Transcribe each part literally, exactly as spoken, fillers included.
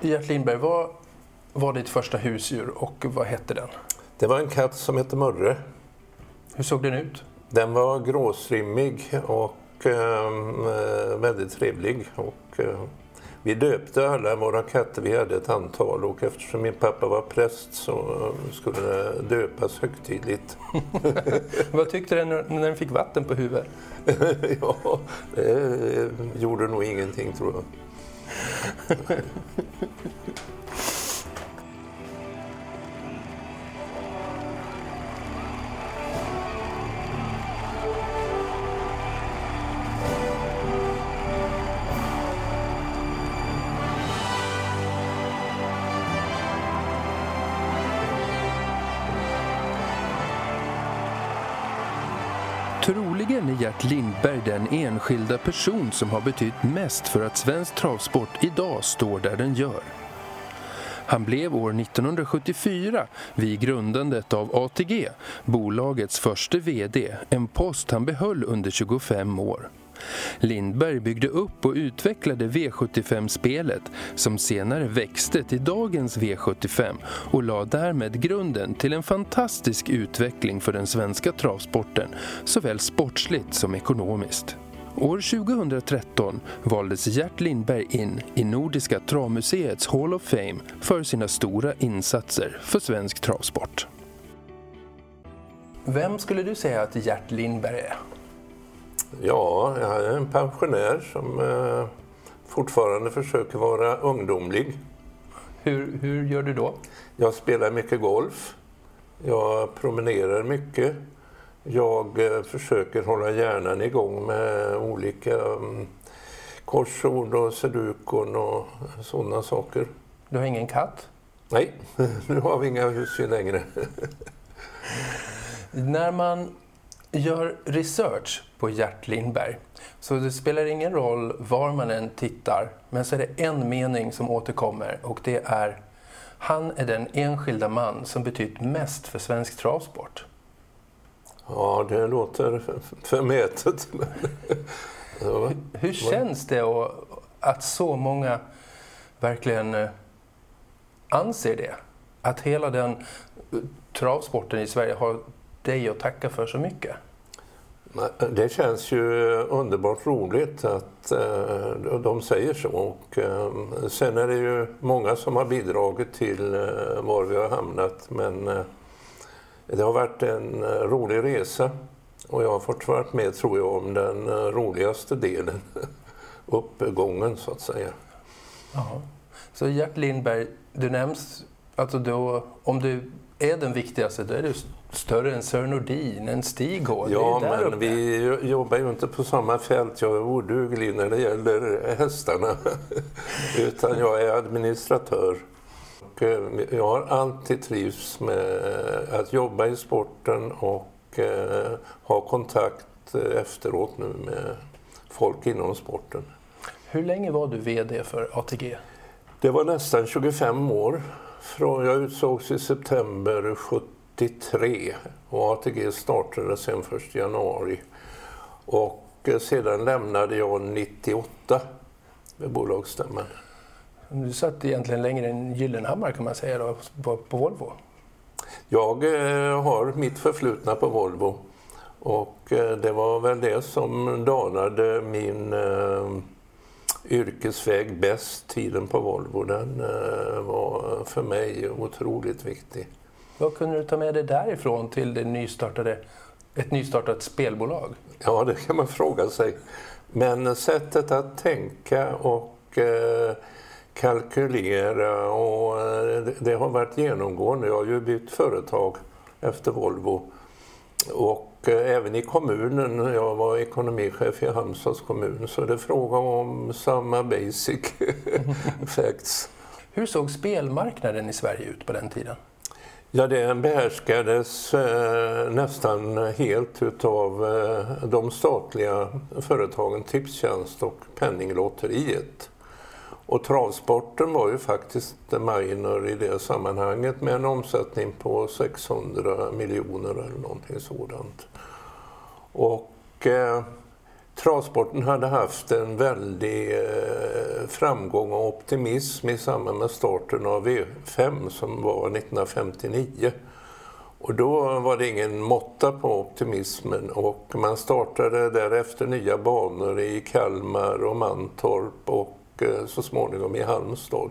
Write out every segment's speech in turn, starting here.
Gert Lindberg, vad var ditt första husdjur och vad hette den? Det var en katt som hette Murre. Hur såg den ut? Den var gråsrimmig och eh, väldigt trevlig. Och, eh, vi döpte alla våra katter, vi hade ett antal, och eftersom min pappa var präst så skulle det döpas högtidligt. Vad tyckte den när den fick vatten på huvudet? Ja, det gjorde nog ingenting, tror jag. Troligen är Gert Lindberg den enskilda person som har betytt mest för att svensk travsport idag står där den gör. Han blev år nittonhundrasjuttiofyra vid grundandet av A T G, bolagets första vd, en post han behöll under tjugofem år. Lindberg byggde upp och utvecklade V sjuttiofem-spelet som senare växte till dagens V sjuttiofem och la därmed grunden till en fantastisk utveckling för den svenska travsporten, såväl sportsligt som ekonomiskt. År tjugohundratretton valdes Gert Lindberg in i Nordiska travmuseets Hall of Fame för sina stora insatser för svensk travsport. Vem skulle du säga att Gert Lindberg är? Ja, jag är en pensionär som eh, fortfarande försöker vara ungdomlig. Hur, hur gör du då? Jag spelar mycket golf. Jag promenerar mycket. Jag eh, försöker hålla hjärnan igång med olika um, korsord och sedukon och sådana saker. Du har ingen katt? Nej, nu har vi inga husdjur längre. När man gör research på Gert Lindberg, så det spelar ingen roll var man än tittar, men så är det en mening som återkommer, och det är: han är den enskilda man som betytt mest för svensk travsport. Ja, det låter förmätet. Ja. Hur, hur känns det att, att så många verkligen anser det? Att hela den travsporten i Sverige har dig att tacka för så mycket? Det känns ju underbart roligt att uh, de säger så, och uh, sen är det ju många som har bidragit till uh, var vi har hamnat, men uh, det har varit en uh, rolig resa, och jag har fått varit med, tror jag, om den uh, roligaste delen, uppgången så att säga. Jaha. Så Gert Lindberg, du nämns, alltså då, om du är den viktigaste, då är du större än Sören Nordin, en Stig H. Ja, men uppe. Vi jobbar ju inte på samma fält. Jag är oduglig när det gäller hästarna. Utan jag är administratör. Och jag har alltid trivs med att jobba i sporten och eh, ha kontakt efteråt nu med folk inom sporten. Hur länge var du vd för A T G? Det var nästan tjugofem år. Från jag utsågs i september sjuttiotre, och A T G startade sen första januari. Och sedan lämnade jag nittioåtta med bolagsstämman. Du satt egentligen längre än Gyllenhammar, kan man säga då, på, på Volvo? Jag eh, har mitt förflutna på Volvo, och eh, det var väl det som danade min eh, yrkesväg bäst. Tiden på Volvo, den eh, var för mig otroligt viktig. Vad kunde du ta med dig därifrån till det nystartade, ett nystartat spelbolag? Ja, det kan man fråga sig. Men sättet att tänka och eh, kalkylera, och eh, det, det har varit genomgående. Jag har ju bytt företag efter Volvo. Och eh, även i kommunen, jag var ekonomichef i Halmstads kommun, så det är fråga om samma basic facts. Hur såg spelmarknaden i Sverige ut på den tiden? Ja, det behärskades eh, nästan helt utav eh, de statliga företagen Tipstjänst och Penninglotteriet. Och travsporten var ju faktiskt minor i det sammanhanget, med en omsättning på sexhundra miljoner eller någonting sådant. Och eh, Travsporten hade haft en väldig eh, framgång och optimism i samband med starten av V fem som var nittonhundrafemtionio. Och då var det ingen måtta på optimismen och man startade därefter nya banor i Kalmar och Mantorp och eh, så småningom i Halmstad.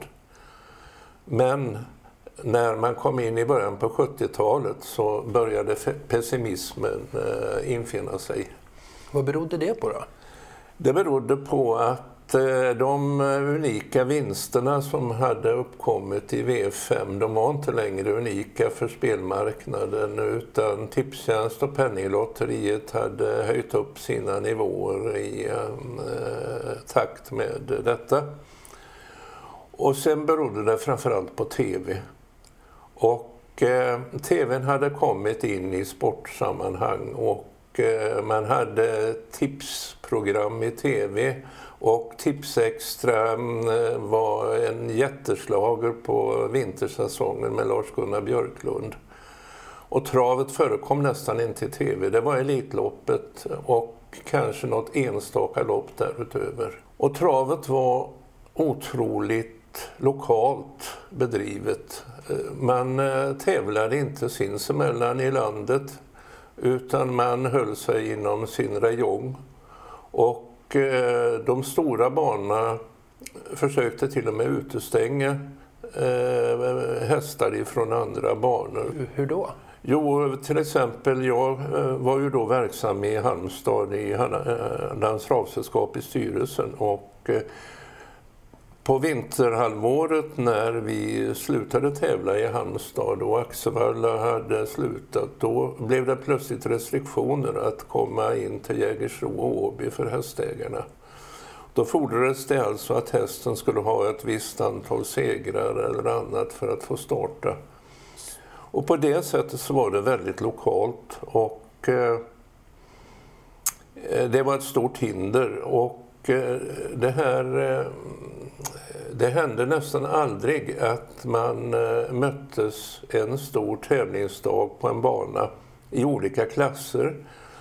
Men när man kom in i början på sjuttiotalet så började pessimismen eh, infinna sig. Vad berodde det på då? Det berodde på att de unika vinsterna som hade uppkommit i V fem, de var inte längre unika för spelmarknaden, utan Tipstjänst och Penninglotteriet hade höjt upp sina nivåer i eh, takt med detta. Och sen berodde det framförallt på tv. Och eh, tvn hade kommit in i sportsammanhang och man hade tipsprogram i tv och Tipsextra var en jätteslager på vintersäsongen med Lars-Gunnar Björklund. Och travet förekom nästan inte i tv. Det var Elitloppet och kanske något enstaka lopp därutöver. Och travet var otroligt lokalt bedrivet. Man tävlade inte sinsemellan i landet, utan man höll sig inom sin räjong. Och eh, de stora banorna försökte till och med utestänga eh, hästar ifrån andra banor. Hur då? Jo, till exempel jag eh, var ju då verksam i Halmstad i Hallands travsällskap i styrelsen och eh, på vinterhalvåret när vi slutade tävla i Halmstad och Axevalla hade slutat, då blev det plötsligt restriktioner att komma in till Jägersro och Åby för hästägarna. Då fordrades det alltså att hästen skulle ha ett visst antal segrar eller annat för att få starta. Och på det sättet så var det väldigt lokalt och eh, det var ett stort hinder och eh, det här... Eh, Det hände nästan aldrig att man möttes en stor tävlingsdag på en bana i olika klasser,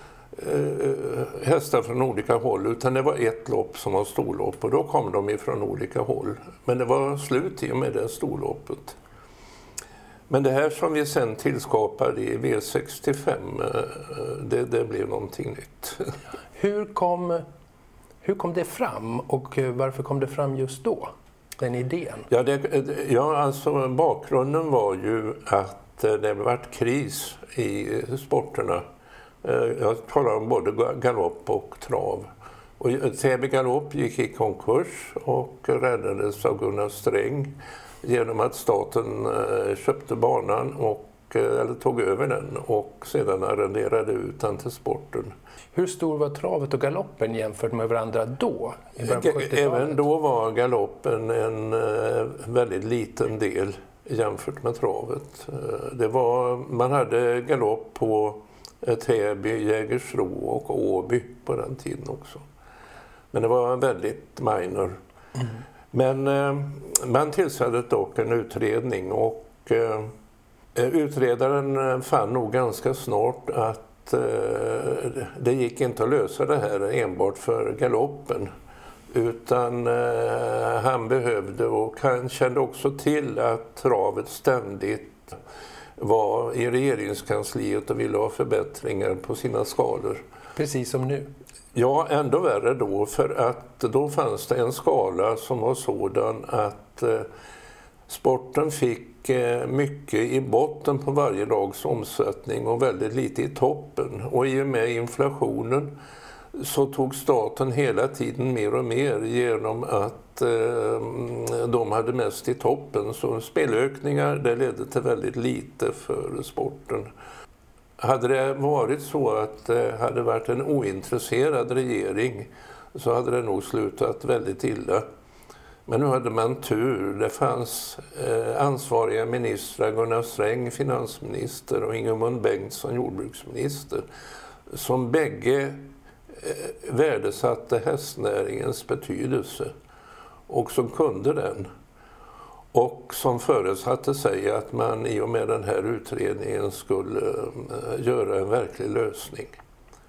hästar från olika håll, utan det var ett lopp som var storlopp och då kom de ifrån olika håll. Men det var slut i och med det storloppet. Men det här som vi sen tillskapade i V sextiofem, det, det blev någonting nytt. Hur kom, hur kom det fram och varför kom det fram just då? Den idén? Ja, det, ja, alltså bakgrunden var ju att det varit kris i sporterna. Jag talar om både galopp och trav. Och Täby galopp gick i konkurs och räddades av Gunnar Sträng genom att staten köpte banan och eller tog över den och sedan arrenderade ut den till sporten. Hur stor var travet och galoppen jämfört med varandra då? Även då var galoppen en väldigt liten del jämfört med travet. Det var, man hade galopp på Täby, Jägersro och Åby på den tiden också. Men det var väldigt minor. Mm. Men man tillsatte dock en utredning och utredaren fann nog ganska snart att eh, det gick inte att lösa det här enbart för galoppen, utan eh, han behövde och han kände också till att travet ständigt var i regeringskansliet och ville ha förbättringar på sina skalor. Precis som nu? Ja, ändå värre då, för att då fanns det en skala som var sådan att eh, sporten fick mycket i botten på varje dags omsättning och väldigt lite i toppen. Och i och med inflationen så tog staten hela tiden mer och mer genom att eh, de hade mest i toppen. Så spelökningar, det ledde till väldigt lite för sporten. Hade det varit så att det hade varit en ointresserad regering så hade det nog slutat väldigt illa. Men nu hade man tur. Det fanns eh, ansvariga ministrar, Gunnar Sträng, finansminister, och Ingemund Bengtsson, jordbruksminister, som bägge eh, värdesatte hästnäringens betydelse och som kunde den. Och som föresatte sig att man i och med den här utredningen skulle eh, göra en verklig lösning.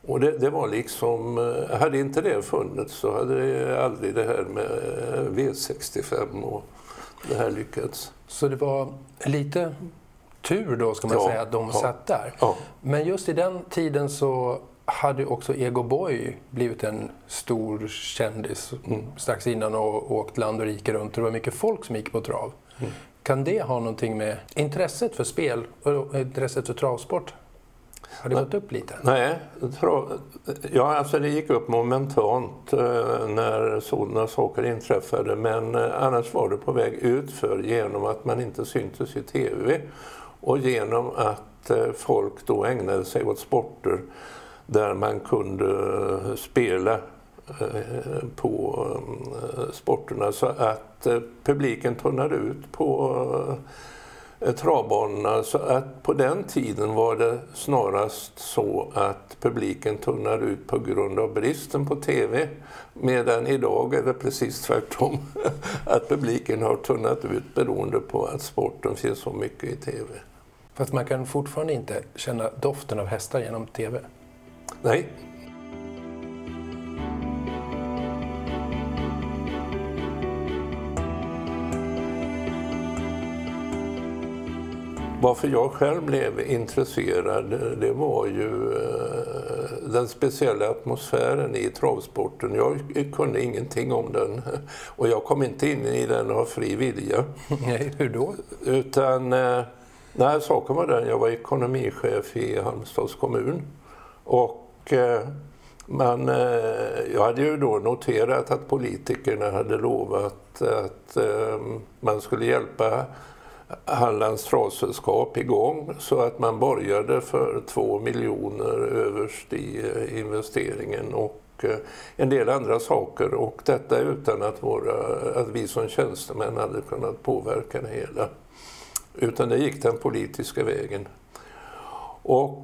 Och det, det var liksom, hade inte det funnits så hade det aldrig det här med V sextiofem och det här lyckats. Så det var lite tur då ska man ja, säga att de ja, satt där. Ja. Men just i den tiden så hade också Ego Boy blivit en stor kändis mm. strax innan och åkt land och rike runt. Det var mycket folk som gick på trav. Mm. Kan det ha någonting med intresset för spel och intresset för travsport? Har det gått upp lite? Nej, ja, alltså det gick upp momentant när sådana saker inträffade, men annars var det på väg ut för genom att man inte syntes i tv och genom att folk då ägnade sig åt sporter där man kunde spela på sporterna så att publiken tunnade ut på travbanorna. Så att på den tiden var det snarast så att publiken tunnade ut på grund av bristen på tv, medan idag är det precis tvärtom att publiken har tunnat ut beroende på att sporten finns så mycket i tv. Fast man kan fortfarande inte känna doften av hästar genom tv? Nej. Varför jag själv blev intresserad, det var ju den speciella atmosfären i travsporten. Jag kunde ingenting om den och jag kom inte in i den av fri vilja. Nej, hur då? Utan, nej, saken var den, jag var ekonomichef i Halmstads kommun och man, jag hade ju då noterat att politikerna hade lovat att man skulle hjälpa Hallands travsällskap igång så att man började för två miljoner överst i investeringen och en del andra saker, och detta utan att, våra, att vi som tjänstemän hade kunnat påverka det hela, utan det gick den politiska vägen. Och,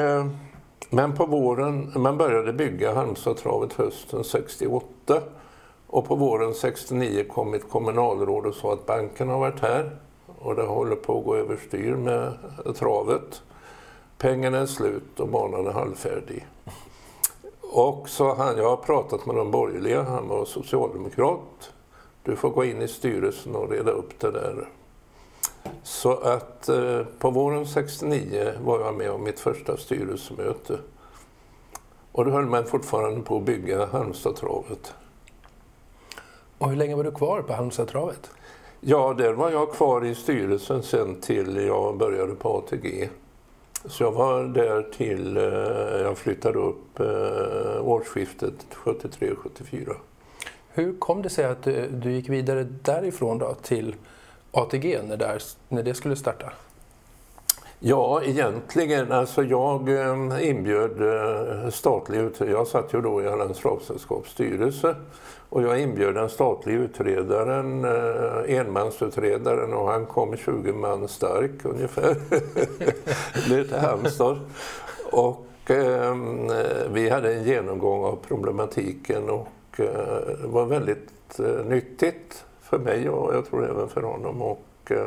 men på våren, man började bygga Halmstadstravet hösten sextioåtta och på våren sextionio kom ett kommunalråd och sa att banken har varit här och det håller på att gå överstyr med travet. Pengarna är slut och banan är halvfärdig. Och så han, jag har pratat med de borgerliga, han var socialdemokrat. Du får gå in i styrelsen och reda upp det där. Så att eh, på våren sextionio var jag med om mitt första styrelsemöte. Och då höll man fortfarande på att bygga Halmstadtravet. Och hur länge var du kvar på Halmstadtravet? Ja, där var jag kvar i styrelsen sen till jag började på A T G. Så jag var där till jag flyttade upp årsskiftet sjuttiotre sjuttiofyra. Hur kom det sig att du, du gick vidare därifrån då till A T G när, där, när det skulle starta? Ja, egentligen. Alltså jag inbjöd statlig utredare. Jag satt ju då i Hallands travsällskaps styrelse. Och jag inbjöd den statliga utredaren, enmansutredaren, och han kom tjugo man stark ungefär. Lite Halmstad. Och eh, vi hade en genomgång av problematiken och eh, det var väldigt eh, nyttigt för mig och jag tror även för honom. Och, eh,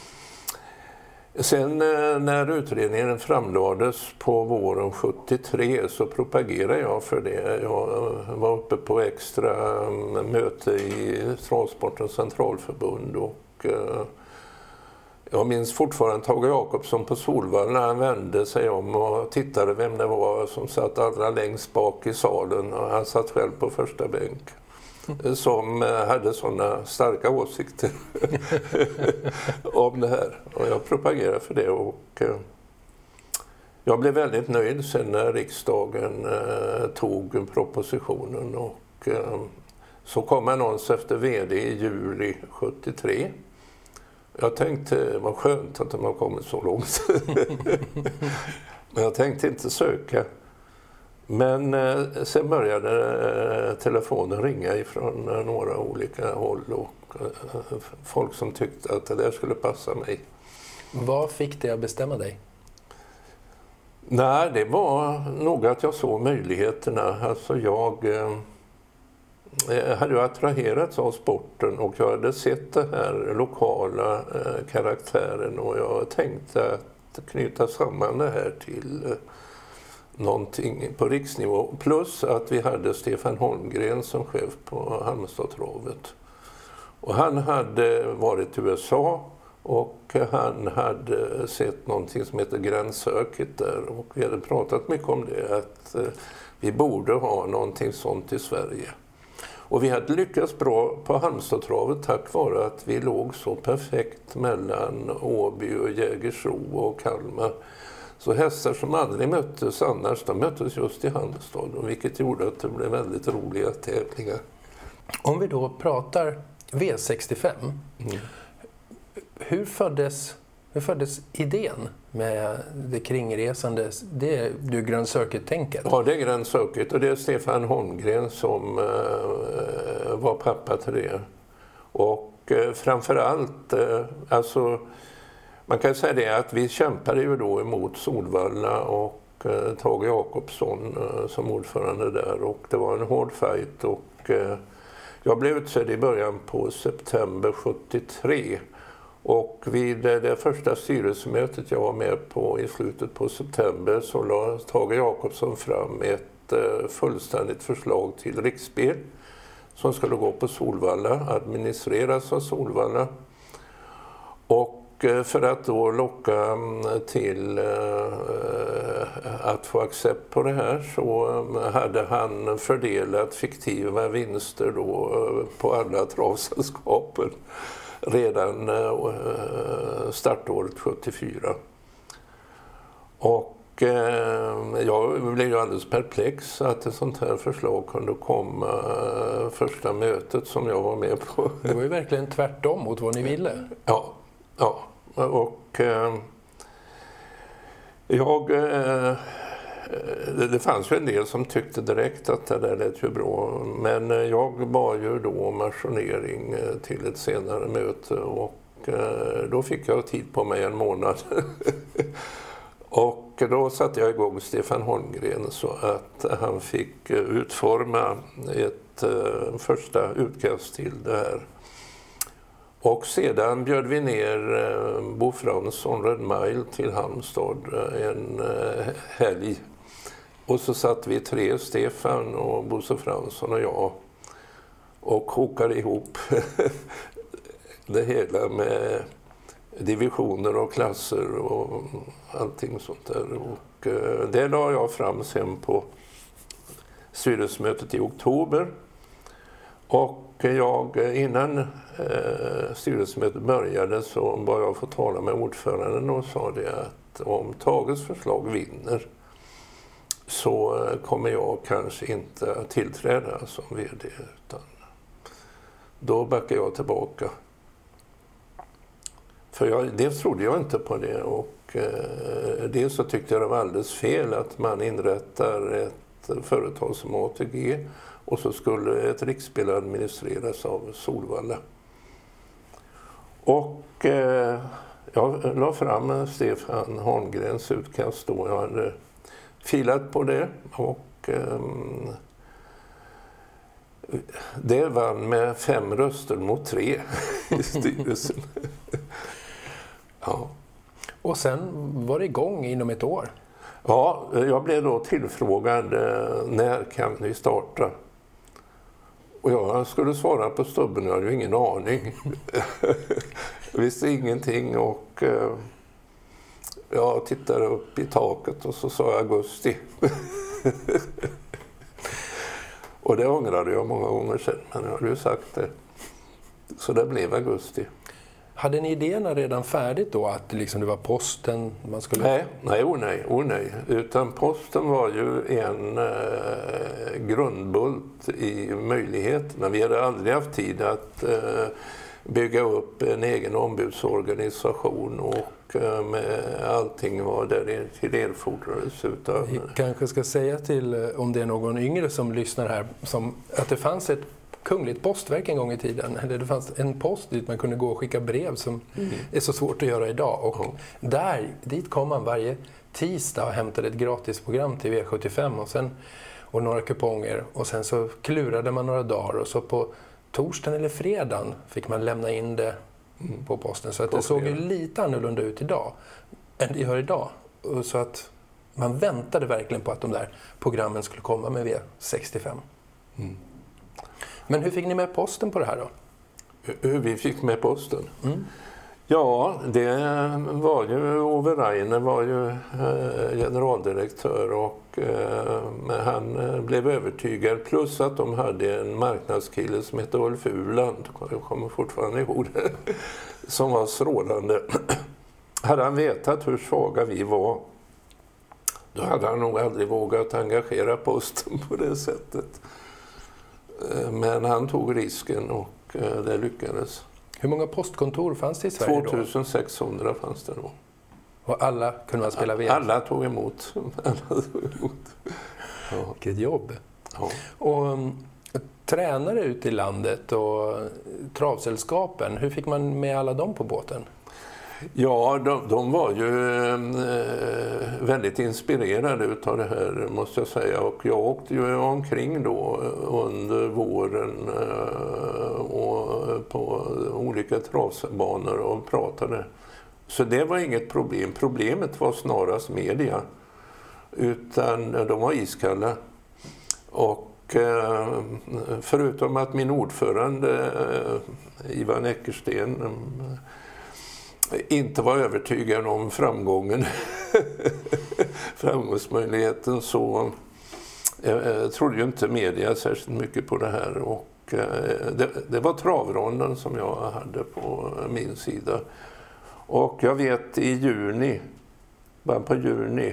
Sen när utredningen framlades på våren sjuttiotre så propagerade jag för det. Jag var uppe på extra möte i Travsportens centralförbund och jag minns fortfarande Tage Jakobsson på Solvalla. Han vände sig om och tittade vem det var som satt allra längst bak i salen, och han satt själv på första bänk. Som hade sådana starka åsikter om det här. Och jag propagerade för det och jag blev väldigt nöjd sen när riksdagen tog propositionen. Och så kom annons efter vd i juli sjuttiotre. Jag tänkte, vad skönt att de har kommit så långt. Men jag tänkte inte söka. Men eh, sen började eh, telefonen ringa ifrån eh, några olika håll och eh, folk som tyckte att det där skulle passa mig. Vad fick dig att bestämma dig? Nej, det var nog att jag såg möjligheterna. Alltså jag eh, hade ju attraherats av sporten och jag hade sett det här lokala eh, karaktären och jag tänkte att knyta samman det här till eh, någonting på riksnivå. Plus att vi hade Stefan Holmgren som chef på Halmstadtravet. Och han hade varit i U S A och han hade sett någonting som heter Grand Circuit där. Och vi hade pratat mycket om det, att vi borde ha någonting sånt i Sverige. Och vi hade lyckats bra på Halmstadtravet tack vare att vi låg så perfekt mellan Åby och Jägersro och Kalmar. Så hästar som aldrig möttes annars, de möttes just i Halmstad, vilket gjorde att det blev väldigt roliga tävlingar. Om vi då pratar V sextiofem, mm. hur, föddes, hur föddes idén med det kringresande, det är du Grand Circuit-tänket? Ja, det är Grand Circuit och det är Stefan Holmgren som uh, var pappa till det. Och uh, framförallt, uh, alltså man kan säga det att vi kämpade ju då emot Solvalla och uh, Tage Jakobsson uh, som ordförande där, och det var en hård fight, och uh, jag blev utsedd i början på september sjuttiotre, och vid det första styrelsemötet jag var med på i slutet på september så la Tage Jakobsson fram ett uh, fullständigt förslag till riksspel som skulle gå på Solvalla, administreras av Solvalla. Och för att då locka till att få accept på det här så hade han fördelat fiktiva vinster då på alla travsällskapen redan startåret sjuttiofyra. Och jag blev ju alldeles perplex att ett sånt här förslag kunde komma första mötet som jag var med på. Det var ju verkligen tvärtom mot vad ni ville. Ja. Ja, och eh, jag, eh, det, det fanns ju en del som tyckte direkt att det där lät ju bra, men jag bad ju då om ajournering till ett senare möte, och eh, då fick jag tid på mig en månad. Och då satte jag igång Stefan Holmgren så att han fick utforma ett eh, första utkast till det här. Och sedan bjöd vi ner Bo Fransson, Red Mile, till Halmstad en helg. Och så satt vi tre, Stefan och Bosse Fransson och jag, och kokade ihop det hela med divisioner och klasser och allting sånt där. Och det la jag fram sen på styrelsemötet i oktober. Och jag, innan eh, styrelsemötet började så bad jag få tala med ordföranden och sa det att om Tages förslag vinner så kommer jag kanske inte att tillträda som vd, utan då backar jag tillbaka. För jag, dels trodde jag inte på det, och eh, dels så tyckte jag det var alldeles fel att man inrättar ett företag som A T G och så skulle ett riksspel administreras av Solvalla. Och eh, jag la fram Stefan Holmgrens utkast då. Jag hade filat på det, och eh, det vann med fem röster mot tre i styrelsen. Ja. Och sen var det igång inom ett år? Ja, jag blev då tillfrågad när kan vi starta? Och jag skulle svara på stubben, jag hade ju ingen aning. Jag visste ingenting, och jag tittade upp i taket och så sa jag augusti. Och det ångrade jag många gånger sedan, men jag hade ju sagt det. Så det blev augusti. Hade ni idéerna redan färdigt då, att liksom det var posten man skulle... Nej, nej, oh nej, oh nej. Utan posten var ju en eh, grundbult i möjligheterna. Vi hade aldrig haft tid att eh, bygga upp en egen ombudsorganisation, och eh, med allting var där till erfordrades. Utan... Vi kanske ska säga till, om det är någon yngre som lyssnar här, som, att det fanns ett Kungligt postverk en gång i tiden. Eller det fanns en post dit man kunde gå och skicka brev som mm. är så svårt att göra idag. Och mm. där, dit kom man varje tisdag och hämtade ett gratisprogram till V sjuttiofem och, sen, och några kuponger. Och sen så klurade man några dagar, och så på torsdagen eller fredagen fick man lämna in det mm. på posten. Så att det såg ju lite annorlunda ut idag än det gör idag. Och så att Man väntade verkligen på att de där programmen skulle komma med V sextiofem. Mm. Men hur fick ni med posten på det här då? Hur vi fick med posten? Mm. Ja, det var ju, Ove Rainer var ju eh, generaldirektör och eh, han eh, blev övertygad, plus att de hade en marknadskille som hette Ulf Uland, jag kommer fortfarande ihåg det, som var strålande. Hade han vetat hur svaga vi var, då hade han nog aldrig vågat engagera posten på det sättet. Eh, men han tog risken och eh, det lyckades. Hur många postkontor fanns det i Sverige då? tvåtusensexhundra fanns det då. Och alla kunde man spela V? Alla tog emot. Alla tog emot. Ja. Vilket jobb. Ja. Och um, tränare ute i landet och travsällskapen, hur fick man med alla dem på båten? Ja, de, de var ju eh, väldigt inspirerade utav det här, måste jag säga. Och jag åkte ju omkring då under våren eh, och på olika travbanor och pratade. Så det var inget problem. Problemet var snarast media. Utan de var iskalla. Och eh, förutom att min ordförande eh, Ivan Eckersten eh, inte var övertygad om framgången, framgångsmöjligheten, så jag trodde ju inte media särskilt mycket på det här. Och det, det var travronden som jag hade på min sida. Och jag vet i juni, bara på juni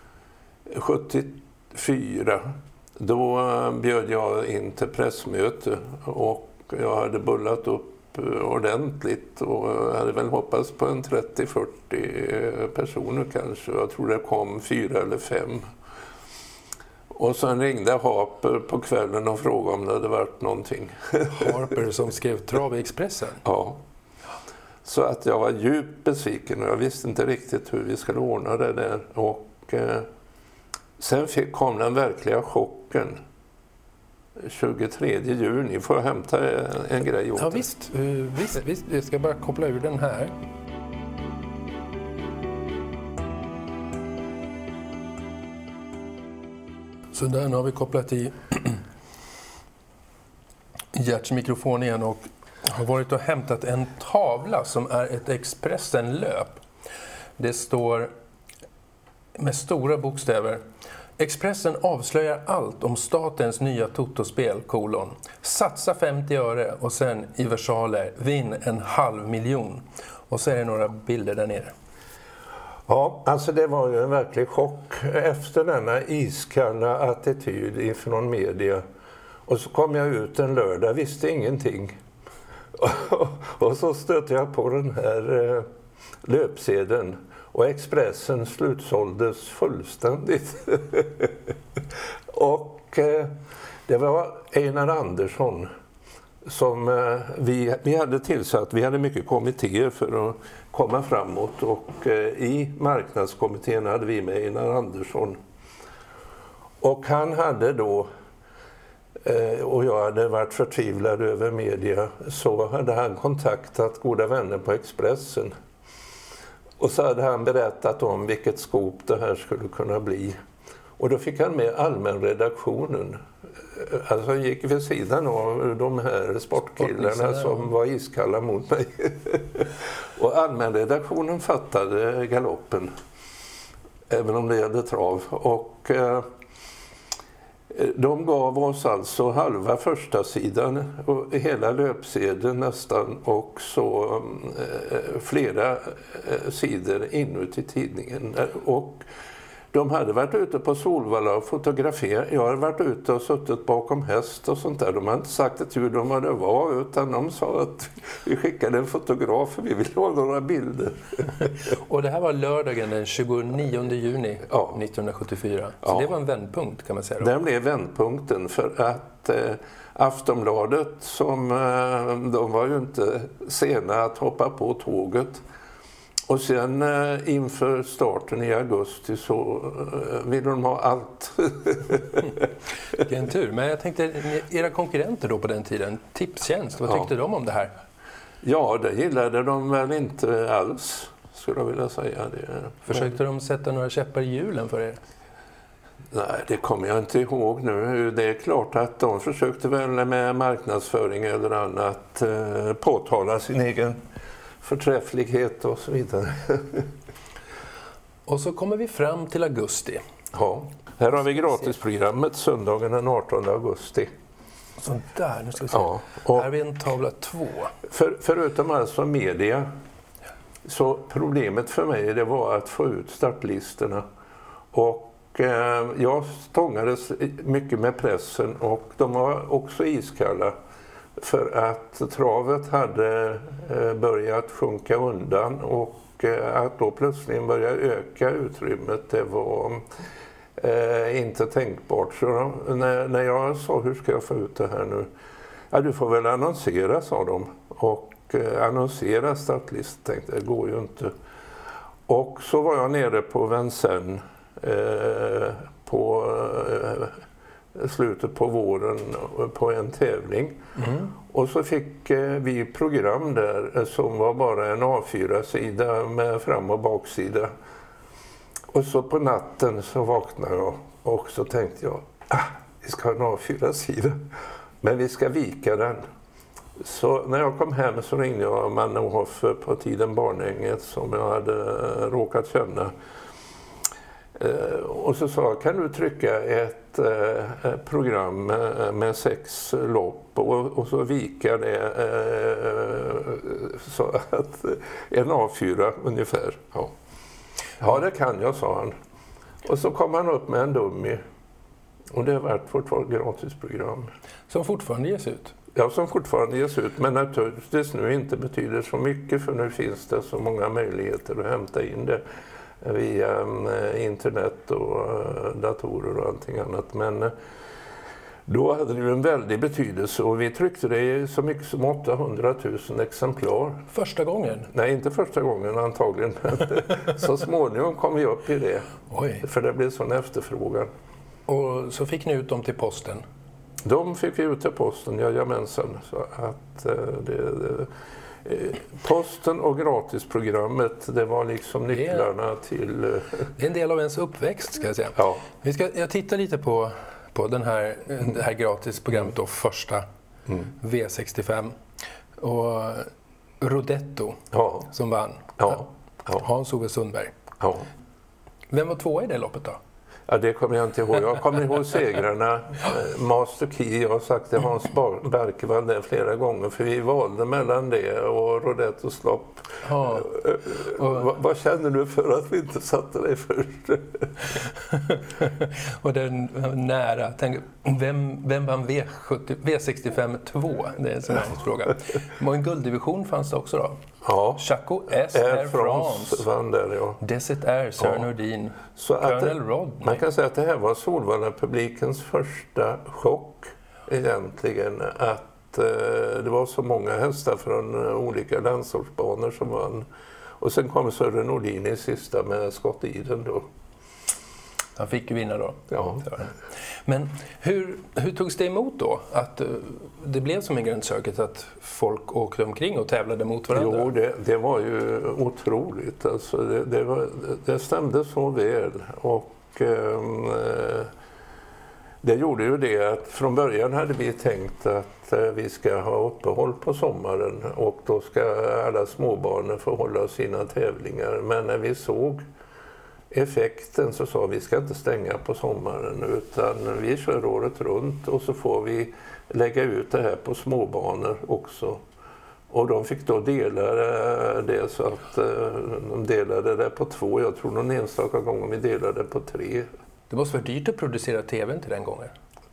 sjuttiofyra, då bjöd jag in till pressmöte och jag hade bullat upp ordentligt och hade väl hoppats på en trettio till fyrtio personer kanske. Jag tror det kom fyra eller fem. Och sen ringde Harper på kvällen och frågade om det hade varit någonting. Harper som skrev Trav i Expressen? Ja. Så att jag var djupt besviken och jag visste inte riktigt hur vi skulle ordna det där. Och eh, sen fick, kom den verkliga chocken. tjugotredje juni. Får jag hämta en, en grej åt? Ja visst, uh, visst, visst. Jag ska bara koppla ur den här. Så där, nu har vi kopplat i Gerts mikrofon igen och har varit och hämtat en tavla som är ett Expressen-löp. Det står med stora bokstäver: Expressen avslöjar allt om statens nya totospel, kolon. Satsa femtio öre och sen i versaler, vinn en halv miljon. Och så är det några bilder där nere. Ja, alltså det var ju en verklig chock efter denna iskalla attityd ifrån media. Och så kom jag ut en lördag, visste ingenting. Och så stötte jag på den här löpsedeln. Och Expressen slutsåldes fullständigt. Och eh, det var Einar Andersson som eh, vi, vi hade tillsatt. Vi hade mycket kommittéer för att komma framåt. Och eh, i marknadskommittén hade vi med Einar Andersson. Och han hade då, eh, och jag hade varit förtvivlad över media, så hade han kontaktat goda vänner på Expressen. Och så hade han berättat om vilket skop det här skulle kunna bli. Och då fick han med allmänredaktionen. Alltså han gick vid sidan av de här sportkillarna som var iskalla mot mig. Och allmänredaktionen fattade galoppen. Även om det gällde trav. Och eh, de gav oss alltså halva första sidan och hela löpsedeln nästan, och så eh, flera eh, sidor inuti tidningen. Och de hade varit ute på Solvalla och fotograferat. Jag hade varit ute och suttit bakom häst och sånt där. De hade inte sagt ett ljud om vad det var, utan de sa att vi skickade en fotograf för vi ville ha några bilder. Och det här var lördagen den tjugonionde juni ja. nittonhundrasjuttiofyra. Så ja. det var en vändpunkt, kan man säga då. Den blev vändpunkten för att eh, Aftonbladet, som eh, de var ju inte sena att hoppa på tåget. Och sen eh, inför starten i augusti så eh, ville de ha allt. Vilken tur. Men jag tänkte, era konkurrenter då på den tiden, Tipstjänst, vad tyckte ja. de om det här? Ja, det gillade de väl inte alls. skulle jag vilja säga. Det. Försökte de sätta några käppar i hjulen för er? Nej, det kommer jag inte ihåg nu. Det är klart att de försökte väl med marknadsföring eller annat eh, påtala sin egen förträfflighet och så vidare. Och så kommer vi fram till augusti. Ja, här har vi gratisprogrammet söndagen den artonde augusti. Så där, nu ska vi se. Ja, och här har vi en tavla två. För, förutom alltså media, så problemet för mig det var att få ut startlistorna. Och eh, jag stångades mycket med pressen och de var också iskalla. För att travet hade eh, börjat sjunka undan och eh, att då plötsligt börja öka utrymmet, det var eh, inte tänkbart. Så då, när, när jag sa hur ska jag få ut det här nu? Ja, du får väl annonsera, sa de. Och eh, annonsera startlist, tänkte jag, det går ju inte. Och så var jag nere på Vincennes eh, på eh, slutet på våren på en tävling. Mm. Och så fick eh, vi program där eh, som var bara en A fyra-sida med fram- och baksida. Och så på natten så vaknade jag och så tänkte jag, ah, vi ska ha en A fyra-sida. Men vi ska vika den. Så när jag kom hem så ringde jag Mannerhoff på tiden Barnänget som jag hade råkat känna. Eh, och så sa jag, kan du trycka ett eh, program med, med sex lopp och, och så vika det eh, så att en A fyra ungefär. Ja. ja, det kan jag, sa han. Och så kom han upp med en dummy. Och det har varit vårt gratisprogram. Som fortfarande ges ut? Ja, som fortfarande ges ut. Men naturligtvis nu inte betyder så mycket, för nu finns det så många möjligheter att hämta in det via internet och datorer och allting annat. Men då hade det ju en väldig betydelse och vi tryckte det i så mycket som åttahundratusen exemplar. Första gången? Nej, inte första gången antagligen. Så småningom kom vi upp i det. Oj. För det blev sån efterfrågan. Och så fick ni ut dem till posten? De fick vi ut till posten, jajamensan. Så att det, det, posten och gratisprogrammet, det var liksom nycklarna det är, till... Det är en del av ens uppväxt, ska jag säga. Ja. Vi ska, jag tittar lite på, på den här, det här gratisprogrammet då, första mm. V sextiofem. Och Rodetto ja. som vann. Ja. Ja. Hans-Ove Sundberg. Ja. Vem var tvåa i det loppet då? Ja, det kommer jag inte ihåg. Jag kommer ihåg segrarna. Master Key, jag har sagt det, Hans Barkevall där flera gånger. För vi valde mellan det och Rodettos lopp. Ja. Och... vad, vad känner du för att vi inte satte dig först? Och den nära. Tänk, vem, vem vann V sjuttio, V sextiofem två? Det är en sån här fråga. En gulddivision fanns det också då? Ja. Chaco S. Air, Air France. Vann där, ja. Desert Air, Sören ja. Nordin. Så att det, Rodney. man kan säga att det här var Solvalla-publikens första chock egentligen. Att eh, det var så många hästar från uh, olika landsortsbanor som vann. Och sen kom Sören Nordin i sista med Scott Eden då. Han fick ju vinna då. Ja. Men hur, hur togs det emot då? Att uh, det blev som en Grand Circuit att folk åkte omkring och tävlade mot varandra? Jo, det, det var ju otroligt. Alltså det, det, var, det stämde så väl. Och um, det gjorde ju det att från början hade vi tänkt att uh, vi ska ha uppehåll på sommaren. Och då ska alla småbarnen få hålla sina tävlingar. Men när vi såg effekten så sa vi ska inte stänga på sommaren utan vi kör året runt och så får vi lägga ut det här på småbanor också. Och de fick då dela det så att de delade det på två. Jag tror någon enstaka gång vi delade på tre. Det måste vara dyrt att producera tvn till den gången.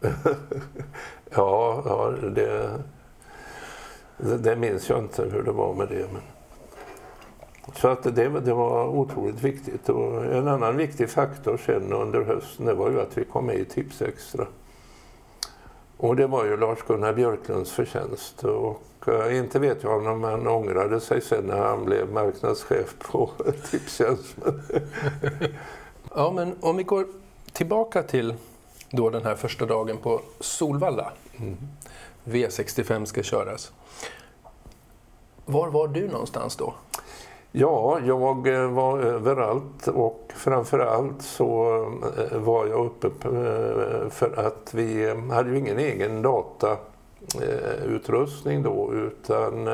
ja, ja det, det, det minns jag inte hur det var med det. Men... Så att det, det var otroligt viktigt. Och en annan viktig faktor sen under hösten det var ju att vi kom med i Tips Extra. Och det var ju Lars-Gunnar Björklunds förtjänst. Och uh, inte vet jag om han ångrade sig sen när han blev marknadschef på Tipstjänst. Ja, men om vi går tillbaka till då den här första dagen på Solvalla. Mm. V sextiofem ska köras. Var var du någonstans då? Ja, jag var överallt och framförallt så var jag uppe för att vi hade ju ingen egen datautrustning då, utan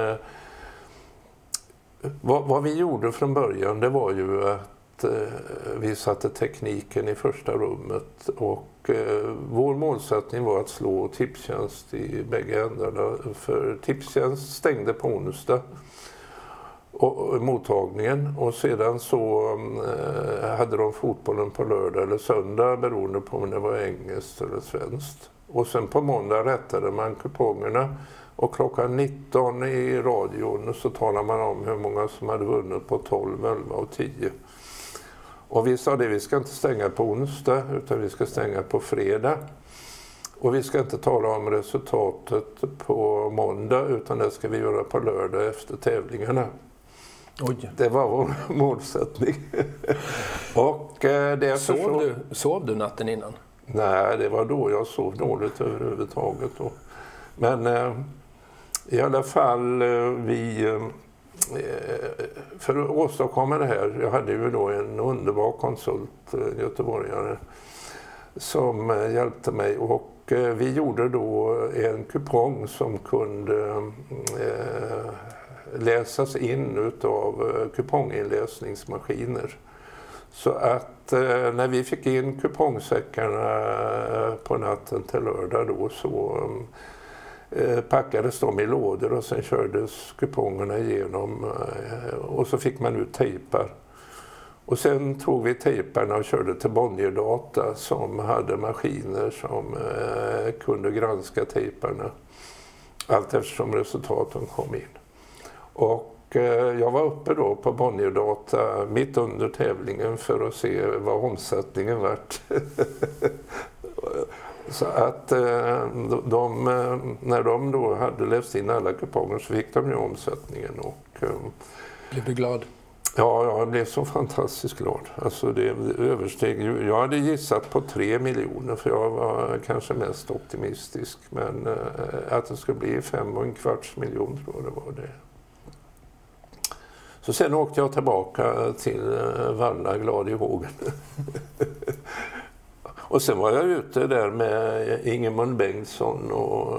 vad, vad vi gjorde från början, det var ju att vi satte tekniken i första rummet och vår målsättning var att slå Tipstjänst i bägge ändarna, för Tipstjänst stängde på onsdag och mottagningen, och sedan så eh, hade de fotbollen på lördag eller söndag beroende på om det var engelskt eller svenskt. Och sen på måndag rättade man kupongerna och klockan nitton i radion så talade man om hur många som hade vunnit på tolv, elva och tio. Och vi sa det, vi ska inte stänga på onsdag utan vi ska stänga på fredag. Och vi ska inte tala om resultatet på måndag utan det ska vi göra på lördag efter tävlingarna. Oj. Det var vår målsättning. och, eh, därför sov, så... du, sov du natten innan? Nej, det var då jag sov dåligt överhuvudtaget. Då. Men eh, i alla fall eh, vi... Eh, för att åstadkomma det här, jag hade ju då en underbar konsult, eh, göteborgare, som eh, hjälpte mig, och eh, vi gjorde då en kupong som kunde eh, läsas in utav kuponginläsningsmaskiner. Så att eh, när vi fick in kupongsäckarna på natten till lördag då, så eh, packades de i lådor och sen kördes kupongerna igenom eh, och så fick man ut tejpar. Och sen tog vi tejparna och körde till Bonnierdata som hade maskiner som eh, kunde granska tejparna allt eftersom resultaten kom in. Och eh, jag var uppe då på Bonnierdata mitt under tävlingen för att se vad omsättningen vart. Så att eh, de, när de då hade läst in alla kuponger så fick de ju omsättningen. Och, eh, blev du glad? Ja, jag blev så fantastiskt glad. Alltså det översteg ju, jag hade gissat på tre miljoner för jag var kanske mest optimistisk. Men eh, att det skulle bli fem och en kvarts miljon tror jag det var det. Så sen åkte jag tillbaka till Valla glad i hågen. Och sen var jag ute där med Ingemund Bengtsson och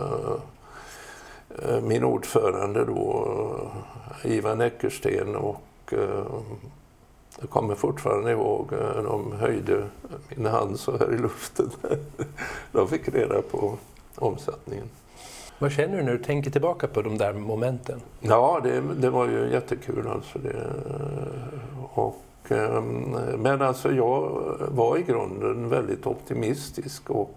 uh, min ordförande då, Ivan Eckersten, och uh, jag kommer fortfarande ihåg uh, de höjde min hand så här i luften. De fick reda på omsättningen. Vad känner du när du tänker tillbaka på de där momenten? Ja, det, det var ju jättekul alltså det. Och, men alltså jag var i grunden väldigt optimistisk och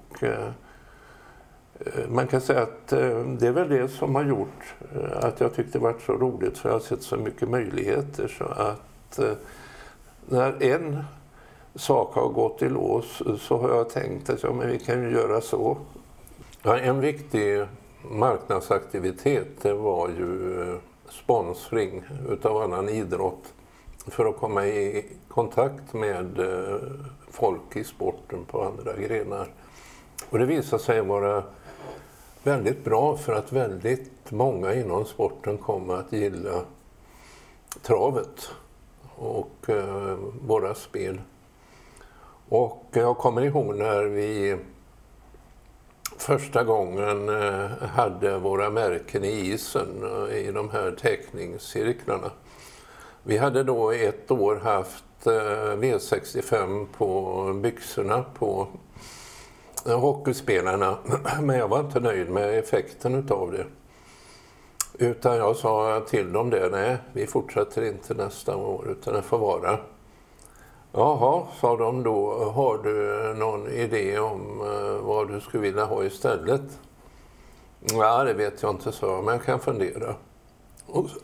man kan säga att det är väl det som har gjort att jag tyckte det varit så roligt, för jag har sett så mycket möjligheter så att när en sak har gått i lås så har jag tänkt att ja, men vi kan ju göra så. Ja, en viktig marknadsaktivitet det var ju sponsring utav annan idrott för att komma i kontakt med folk i sporten på andra grenar. Och det visade sig vara väldigt bra för att väldigt många inom sporten kommer att gilla travet och eh, våra spel. Och jag kommer ihåg när vi första gången hade våra märken i isen i de här teckningscirklarna. Vi hade då ett år haft V sextiofem på byxorna på hockeyspelarna, men jag var inte nöjd med effekten utav det. Utan jag sa till dem det, nej vi fortsätter inte nästa år utan det får vara. Jaha, sa de då, har du någon idé om vad du skulle vilja ha istället? Ja, det vet jag inte, så men jag kan fundera. Och så,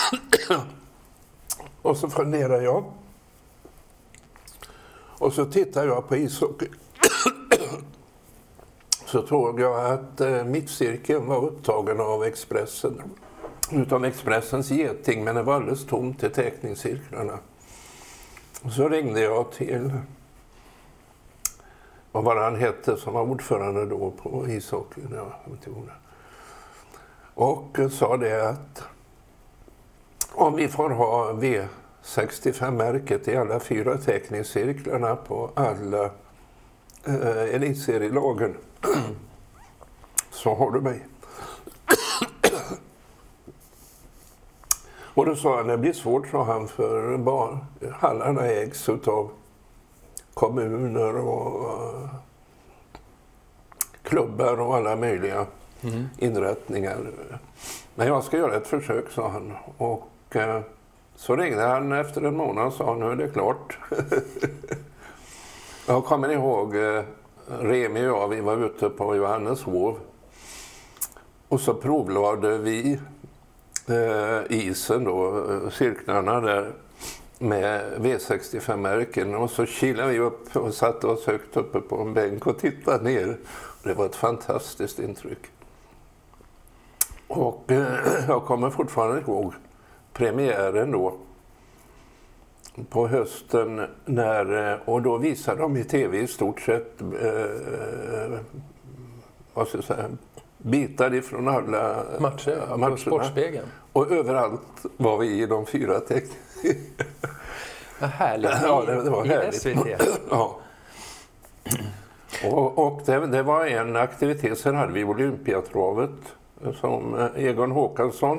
och så funderar jag. Och så tittar jag på ishockey. Så såg jag att mittcirkeln var upptagen av Expressen. Utan Expressens geting, men det var alldeles tomt i teckningscirklarna. Så ringde jag till, vad var han hette som var ordförande då på ishockey, ja, och sa det att om vi får ha V sextiofem-märket i alla fyra teckningscirklarna på alla eh, elitserielagen. Så har du mig. Och då sa han, det blir svårt, sa han, för barn. Hallarna ägs av kommuner och uh, klubbar och alla möjliga mm. inrättningar. Men jag ska göra ett försök, sa han. Och uh, så ringde han efter en månad och sa, nu är det klart. Jag kommer ihåg, uh, Remi och jag, vi var ute på Johanneshov. Och så provlade vi eh, isen då, cirklarna där med V sextiofem-märken. Och så kilade vi upp och satte oss högt uppe på en bänk och tittade ner. Det var ett fantastiskt intryck. Och eh, jag kommer fortfarande ihåg premiären då på hösten när, och då visade de i tv i stort sett eh, vad ska jag säga, bitar ifrån alla matcher, ja, matcherna. Sportspegeln. Och överallt var vi i de fyra tecknen. Vad härligt. Ja, det, det var härligt. I S V T. Ja. Och, och det, det var en aktivitet. Sen hade vi Olympiatravet som Egon Håkansson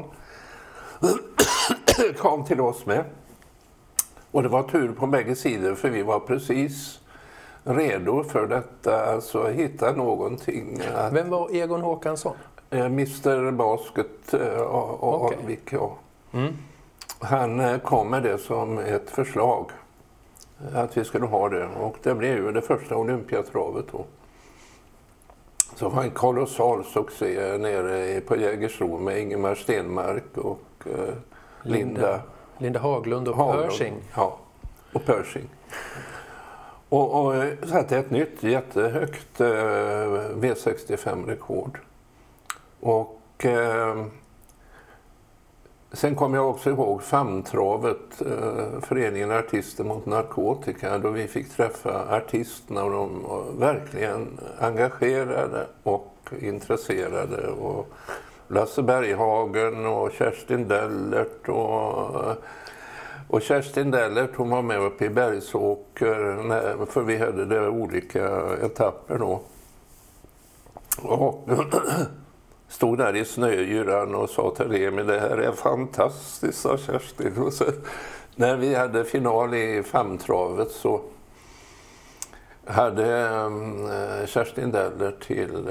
kom till oss med. Och det var tur på bägge sidor, för vi var precis redo för detta, alltså hitta någonting. Att, vem var Egon Håkansson? Eh, mister Basket eh, och, och okay. Alvik, ja. Mm. Han eh, kom med det som ett förslag att vi skulle ha det, och det blev ju det första Olympiatravet då. Så var en kolossal succé nere på Jägersro med Ingemar Stenmark och eh, Linda, Linda Linda Haglund och Haglund. Pershing. Ja, och Pershing. Och, och satte ett nytt jättehögt eh, V sextiofem-rekord. Och eh, sen kom jag också ihåg famntravet, eh, föreningen Artister mot narkotika, då vi fick träffa artisterna och de var verkligen engagerade och intresserade. Och Lasse Berghagen och Kerstin Dellert och... Och Kerstin Dellert, hon var med uppe i Bergsåker, för vi hade det olika etapper då. Och stod där i snöyran och sa till Remi, det här är fantastiskt, sa Kerstin. Och så, när vi hade final i famntravet så hade um, Kerstin Dellert till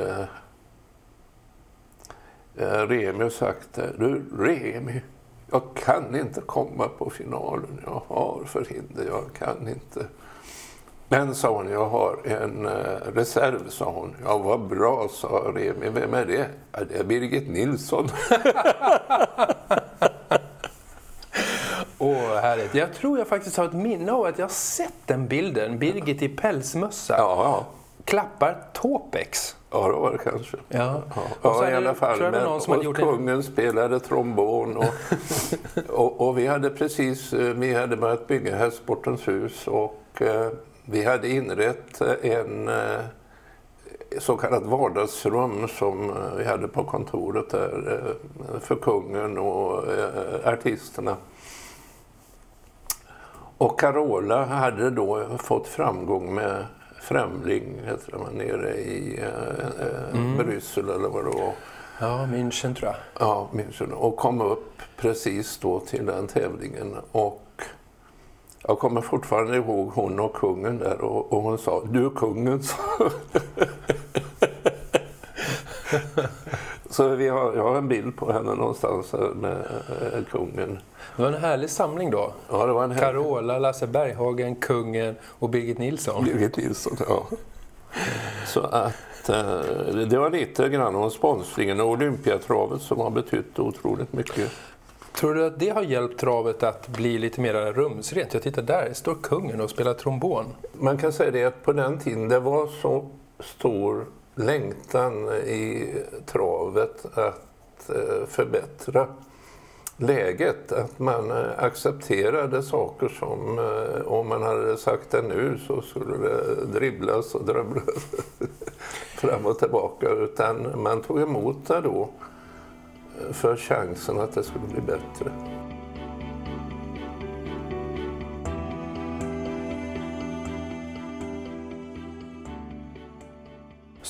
uh, Remi sagt, du Remi, jag kan inte komma på finalen. Jag har förhinder. Jag kan inte. Men, sa hon, jag har en uh, reserv, sa hon. Ja, vad bra, sa Remi. Vem är det? Ja, det är Birgit Nilsson. Åh, oh, härligt. Jag tror jag faktiskt har ett minne av att jag har sett den bilden. Birgit i pälsmössa. Ja, ja. Klappar Topex. Ja, det var det kanske. Ja, ja. ja i alla fall. Men, någon som och gjort kungen en... spelade trombon. Och, och, och vi hade precis vi hade börjat bygga Hästsportens hus. Och eh, vi hade inrett en eh, så kallat vardagsrum som vi hade på kontoret där eh, för kungen och eh, artisterna. Och Carola hade då fått framgång med Främling, heter man, nere i eh, mm. Bryssel eller vad det var. Ja, München tror jag. Ja, München. Och kom upp precis då till den tävlingen. Och jag kommer fortfarande ihåg hon och kungen där. Och, och hon sa, du är kungen. Så vi har, jag har en bild på henne någonstans med äh, kungen. Det var en härlig samling då. Ja, det var en härlig. Carola, Lasse Berghagen, kungen och Birgit Nilsson. Birgit Nilsson, ja. Så att äh, det var lite grann om sponsringen och Olympiatravet som har betytt otroligt mycket. Tror du att det har hjälpt travet att bli lite mer rumsrent? Jag tittar där, står kungen och spelar trombon. Man kan säga det att på den tiden det var så stor längtan i travet att eh, förbättra läget, att man eh, accepterade saker som eh, om man hade sagt det nu så skulle det dribblas och dribblas fram och tillbaka, utan man tog emot det då för chansen att det skulle bli bättre.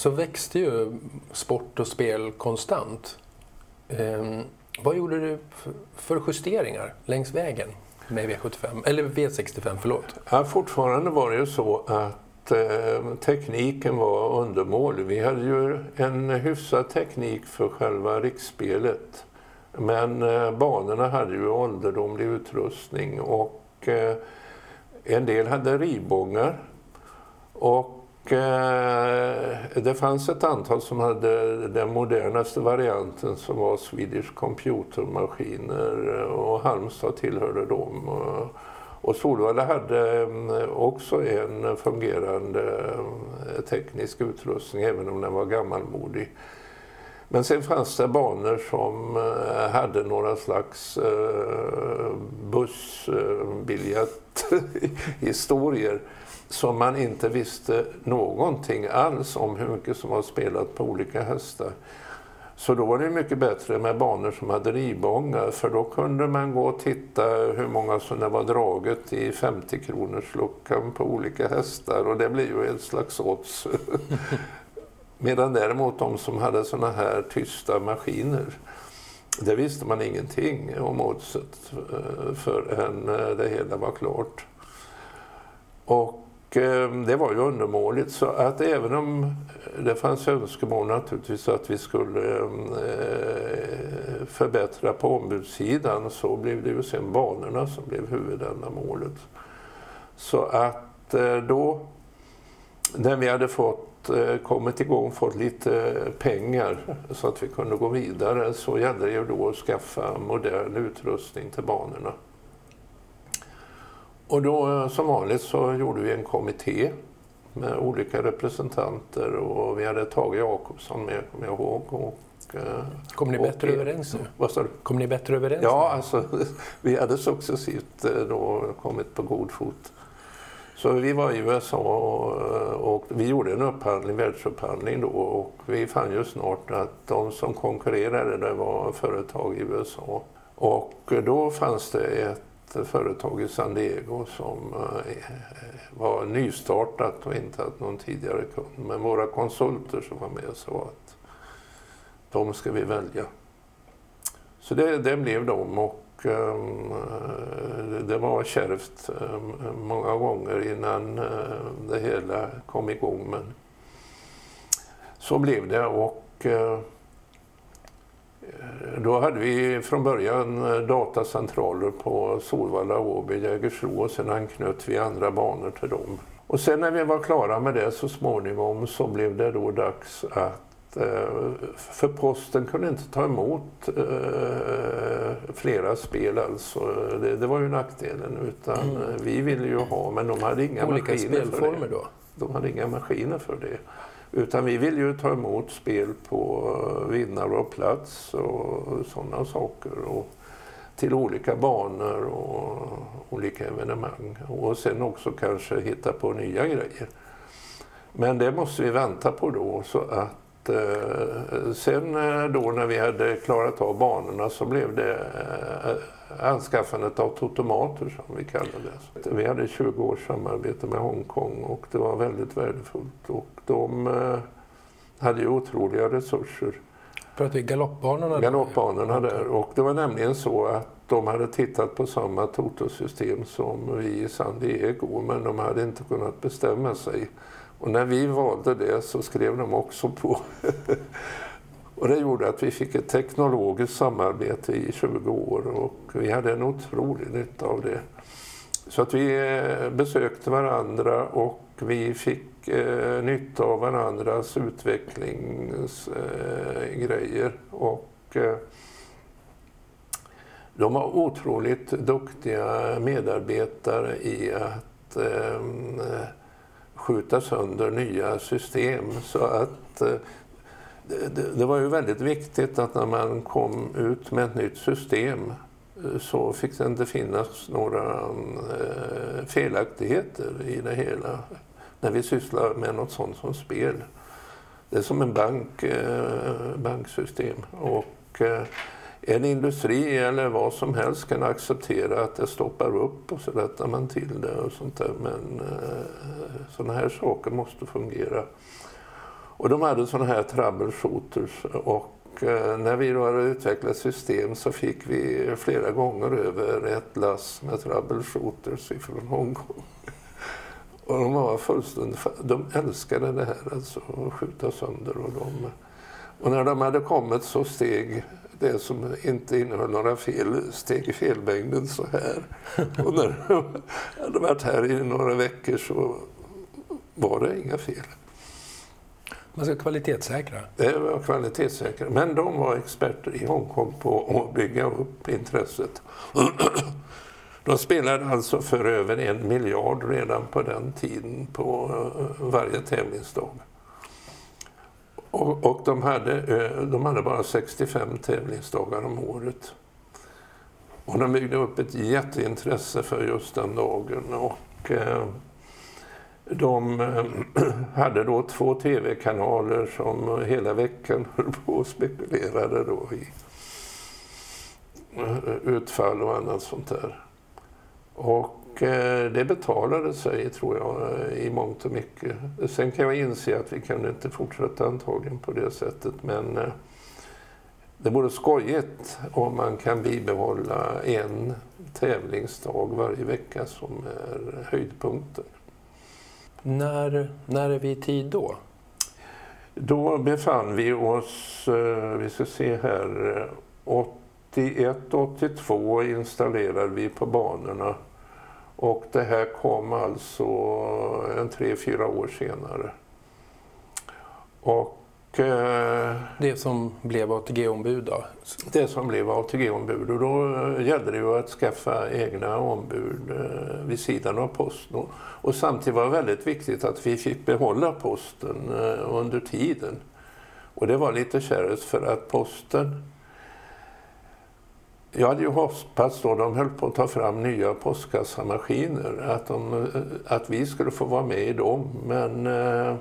så växte ju sport och spel konstant. Eh, vad gjorde du för justeringar längs vägen med V sjuttiofem, eller V sextiofem, förlåt? Ja, fortfarande var det ju så att eh, tekniken var undermålig. Vi hade ju en hyfsad teknik för själva riksspelet. Men eh, banorna hade ju ålderdomlig utrustning och eh, en del hade rivbångar. Och eh, det fanns ett antal som hade den modernaste varianten som var Swedish Computermaskiner, och Halmstad tillhörde dem. Och, och Solvalla hade också en fungerande teknisk utrustning även om den var gammalmodig. Men sen fanns det banor som hade några slags bussbiljetthistorier som man inte visste någonting alls om hur mycket som var spelat på olika hästar. Så då var det mycket bättre med banor som hade rivbångar, för då kunde man gå och titta hur många som det var draget i femtio kronors luckan på olika hästar, och det blir ju ett slags odds. Medan däremot de som hade såna här tysta maskiner, det visste man ingenting om oddset förrän det hela var klart. Och det var ju undermåligt, så att även om det fanns önskemål naturligtvis att vi skulle förbättra på ombudssidan, så blev det ju sen banorna som blev huvudändamålet. Så att då, när vi hade fått kommit igång, fått lite pengar så att vi kunde gå vidare, så gällde det ju då att skaffa modern utrustning till banorna. Och då som vanligt så gjorde vi en kommitté med olika representanter, och vi hade Tage Jakobsson med, kommer jag ihåg. Och, Kom ni bättre och, överens nu? Vad sa du? Kom ni bättre överens? Ja, alltså vi hade successivt då kommit på god fot. Så vi var i U S A och, och vi gjorde en upphandling, världsupphandling då, och vi fann ju snart att de som konkurrerade det var företag i U S A. Och då fanns det ett företag i San Diego som var nystartat och inte haft någon tidigare kund. Men våra konsulter som var med sa att de ska vi välja. Så det, det blev de, och um, det var kärvt um, många gånger innan uh, det hela kom igång. Men så blev det, och uh, då hade vi från början datacentraler på Solvalla, Åby, Jägersro, och sen anknöt vi andra banor till dem. Och sen när vi var klara med det så småningom så blev det då dags att, för posten kunde inte ta emot flera spel, alltså det, det var ju nackdelen, utan mm. vi ville ju ha, men de hade inga olika maskiner spelformer för det. Då? De hade inga maskiner för det. Utan vi vill ju ta emot spel på vinnare och plats och sådana saker. Och till olika banor och olika evenemang. Och sen också kanske hitta på nya grejer. Men det måste vi vänta på då. Så att eh, sen då när vi hade klarat av banorna så blev det eh, anskaffandet av totomater som vi kallade det. Vi hade tjugo års samarbete med Hongkong och det var väldigt värdefullt. Och de eh, hade ju otroliga resurser. För att det är galoppbanorna? Galoppbanorna där. Och det var nämligen så att de hade tittat på samma totosystem som vi i San Diego, men de hade inte kunnat bestämma sig. Och när vi valde det så skrev de också på. Och det gjorde att vi fick ett teknologiskt samarbete i tjugo år och vi hade en otrolig nytta av det. Så att vi besökte varandra och vi fick eh, nytta av varandras utvecklingsgrejer. Eh, och eh, de var otroligt duktiga medarbetare i att eh, skjuta sönder nya system. Så att eh, det, det var ju väldigt viktigt att när man kom ut med ett nytt system så fick det inte finnas några eh, felaktigheter i det hela när vi sysslar med något sånt som spel. Det är som en bank, eh, banksystem och eh, en industri eller vad som helst kan acceptera att det stoppar upp och så rättar man till det och sånt där, men eh, sådana här saker måste fungera. Och de hade sådana här troubleshooters, och när vi då hade utvecklat system så fick vi flera gånger över ett lass med troubleshooters från Hongkong. Och de var fullständigt, de älskade det här, alltså att skjuta sönder. Och, de, och när de hade kommit så steg det som inte innehöll några fel, steg i felmängden så här. Och när de hade varit här i några veckor så var det inga fel. Man ska kvalitetssäkra. Det var kvalitetssäkra. Men de var experter i Hongkong på att bygga upp intresset. De spelade alltså för över en miljard redan på den tiden på varje tävlingsdag. Och, och de, hade, de hade bara sextiofem tävlingsdagar om året. Och de byggde upp ett jätteintresse för just den dagen. Och de hade då två tv-kanaler som hela veckan höll på och spekulerade då i utfall och annat sånt där. Och det betalade sig, tror jag, i mångt och mycket. Sen kan jag inse att vi kan inte fortsätta antagligen på det sättet, men det vore skojigt om man kan bibehålla en tävlingsdag varje vecka som är höjdpunkten. När, när är vi i tid då? Då befann vi oss, vi ska se här, åttioett åttiotvå installerade vi på banorna. Och det här kom alltså en tre, fyra år senare. Och eh, det som blev A T G-ombud då? Det som blev A T G-ombud. Och då gällde det ju att skaffa egna ombud eh, vid sidan av posten. Och, och samtidigt var det väldigt viktigt att vi fick behålla posten eh, under tiden. Och det var lite kärvt för att posten... Jag hade ju hoppats då de höll på att ta fram nya postkassamaskiner, att, de, att vi skulle få vara med i dem. Men eh,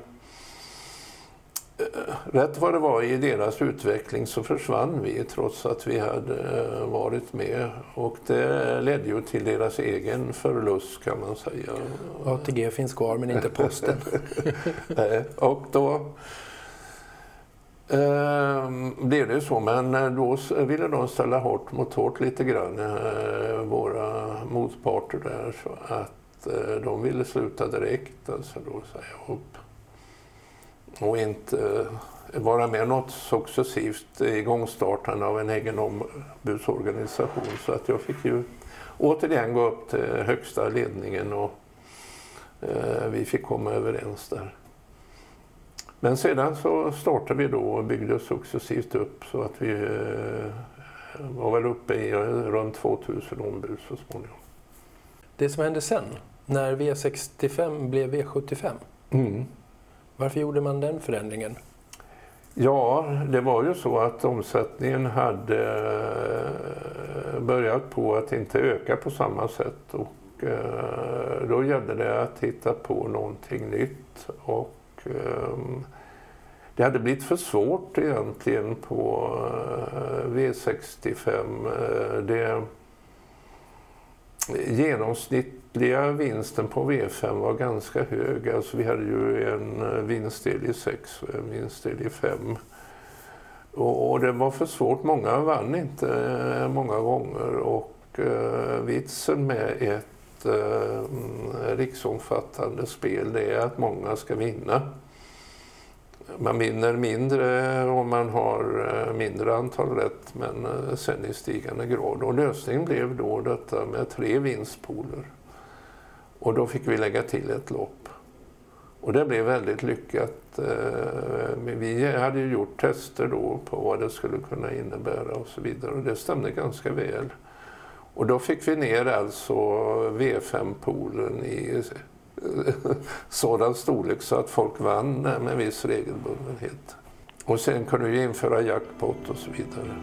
rätt vad det var i deras utveckling så försvann vi trots att vi hade varit med. Och det ledde ju till deras egen förlust, kan man säga. A T G finns kvar men inte posten. Och då... Eh, blev det så, men då ville de ställa hårt mot hårt lite grann, eh, våra motparter där, så att eh, de ville sluta direkt, alltså då säga upp och inte eh, vara med något successivt igångstartande av en egen ombudsorganisation, så att jag fick ju återigen gå upp till högsta ledningen och eh, vi fick komma överens där. Men sedan så startade vi då och byggde successivt upp så att vi eh, var väl uppe i runt tvåtusen ombud så småningom. Det som hände sen, när V sextiofem blev V sjuttiofem, mm. varför gjorde man den förändringen? Ja, det var ju så att omsättningen hade börjat på att inte öka på samma sätt, och eh, då gällde det att hitta på någonting nytt. Och det hade blivit för svårt egentligen på V sextiofem. Det genomsnittliga vinsten på V fem var ganska hög. Alltså vi hade ju en vinstdel i sex och en vinstdel i fem. Och det var för svårt. Många vann inte många gånger. Och vitsen med ett Eh, riksomfattande spel, det är att många ska vinna. Man vinner mindre om man har eh, mindre antal rätt, men eh, sen i stigande grad. Och lösningen blev då detta med tre vinstpooler. Och då fick vi lägga till ett lopp. Och det blev väldigt lyckat. Eh, vi hade ju gjort tester då på vad det skulle kunna innebära och så vidare. Och det stämde ganska väl. Och då fick vi ner alltså V fem-poolen i sådan storlek så att folk vann med viss regelbundenhet. Och sen kunde vi införa jackpot och så vidare.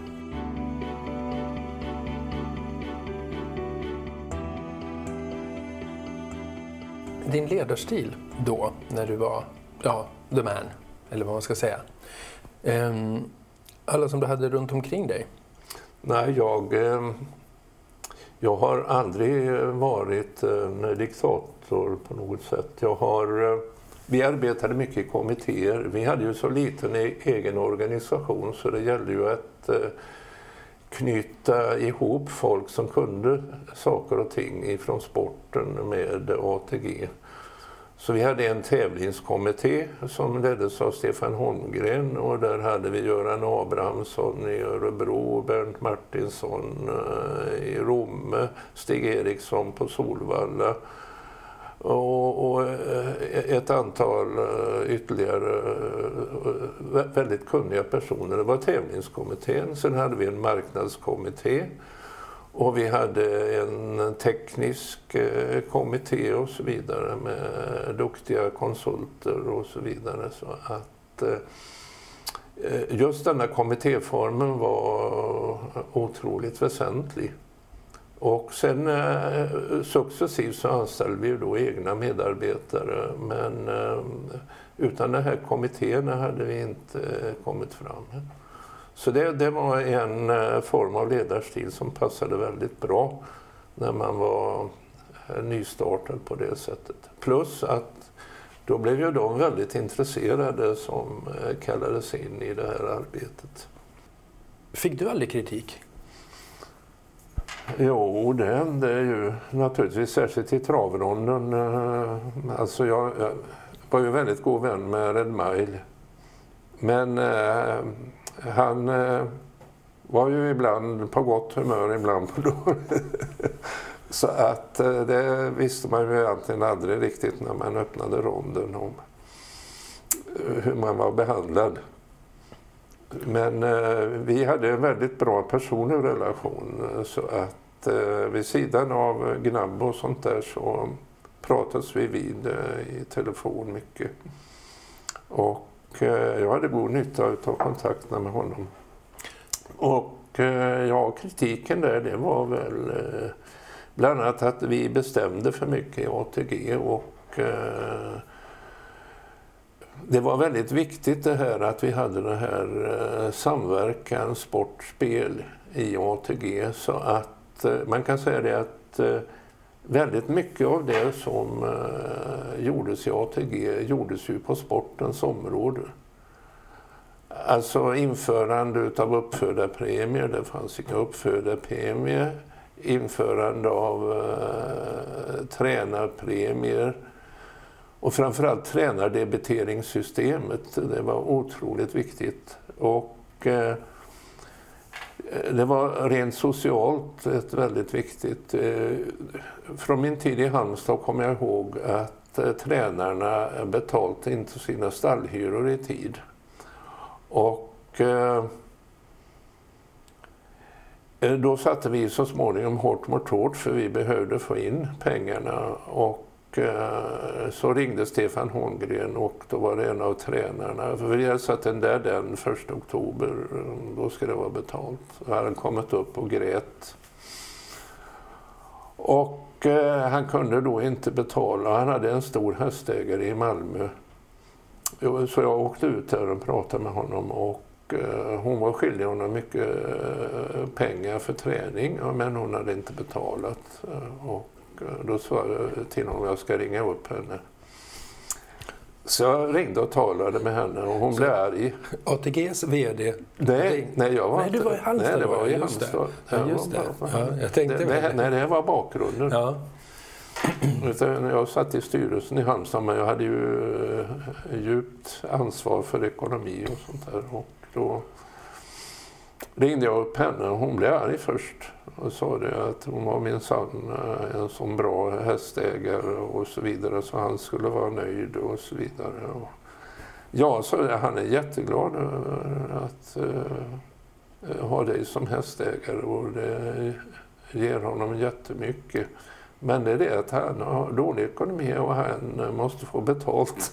Din ledarstil då, när du var ja, the man, eller vad man ska säga. Um, alla som du hade runt omkring dig? Nej, jag... Um... Jag har aldrig varit en diktator på något sätt. Jag har Vi arbetade mycket i kommittéer. Vi hade ju så liten e- egen organisation så det gällde ju att eh, knyta ihop folk som kunde saker och ting ifrån sporten med A T G. Så vi hade en tävlingskommitté som leddes av Stefan Holmgren och där hade vi Göran Abrahamsson i Örebro, Bernt Martinsson eh, i Romme, Stig Eriksson på Solvalla och, och ett antal ytterligare väldigt kunniga personer. Det var tävlingskommittén, sen hade vi en marknadskommitté och vi hade en teknisk kommitté och så vidare med duktiga konsulter och så vidare. Så att just denna kommittéformen var otroligt väsentlig. Och sen eh, successivt så anställde vi ju då egna medarbetare, men eh, utan de här kommittéerna hade vi inte eh, kommit fram. Så det, det var en eh, form av ledarstil som passade väldigt bra när man var eh, nystartad på det sättet. Plus att då blev ju de väldigt intresserade som eh, kallades in i det här arbetet. Fick du aldrig kritik? Jo, det, det är ju naturligtvis särskilt i travronden. Alltså jag, jag var ju väldigt god vän med Red Mile. Men eh, han eh, var ju ibland på gott humör, ibland på dåligt. Så att eh, det visste man ju egentligen aldrig riktigt när man öppnade ronden om hur man var behandlad. Men eh, vi hade en väldigt bra personlig relation så att eh, vid sidan av gnabb och sånt där så pratades vi vid eh, i telefon mycket. Och eh, jag hade god nytta av kontakterna med honom. Och eh, ja, kritiken där det var väl eh, bland annat att vi bestämde för mycket i A T G och eh, det var väldigt viktigt det här att vi hade det här eh, samverkan, sportspel i A T G så att eh, man kan säga det att eh, väldigt mycket av det som eh, gjordes i A T G gjordes ju på sportens område. Alltså införande av uppfödarpremier, det fanns inga uppfödarpremier, införande av eh, tränarpremier. Och framförallt tränardebiteringssystemet, det var otroligt viktigt. Och eh, det var rent socialt ett väldigt viktigt. Eh, från min tid i Halmstad kommer jag ihåg att eh, tränarna betalade inte sina stallhyror i tid. Och eh, då satte vi så småningom hårt mot hårt för vi behövde få in pengarna och så ringde Stefan Holmgren och då var det en av tränarna. För vi hade satt den där den första oktober, då ska det vara betalt. Så hade han kommit upp och grät. Och eh, han kunde då inte betala. Han hade en stor hästägare i Malmö. Så jag åkte ut där och pratade med honom och eh, hon var skyldig honom mycket eh, pengar för träning men hon hade inte betalat. Och då sa jag till honom att jag ska ringa upp henne. Så jag ringde och talade med henne och hon så blev arg. A T Gs vd? Nej, nej, jag var nej, inte. Du var i Halmstad. Nej, det var i just Halmstad. Det. Ja, just det. Ja, jag tänkte det, det nej, det var bakgrunden. Ja. Jag satt i styrelsen i Halmstad men jag hade ju djupt ansvar för ekonomi och sånt där. Och då ringde jag upp henne och hon blev arg först och sa det att hon var minsann en sån bra hästägare och så vidare så han skulle vara nöjd och så vidare. Och ja, så han är jätteglad att uh, ha dig som hästägare och det ger honom jättemycket. Men det är det att han har dålig ekonomi och han måste få betalt.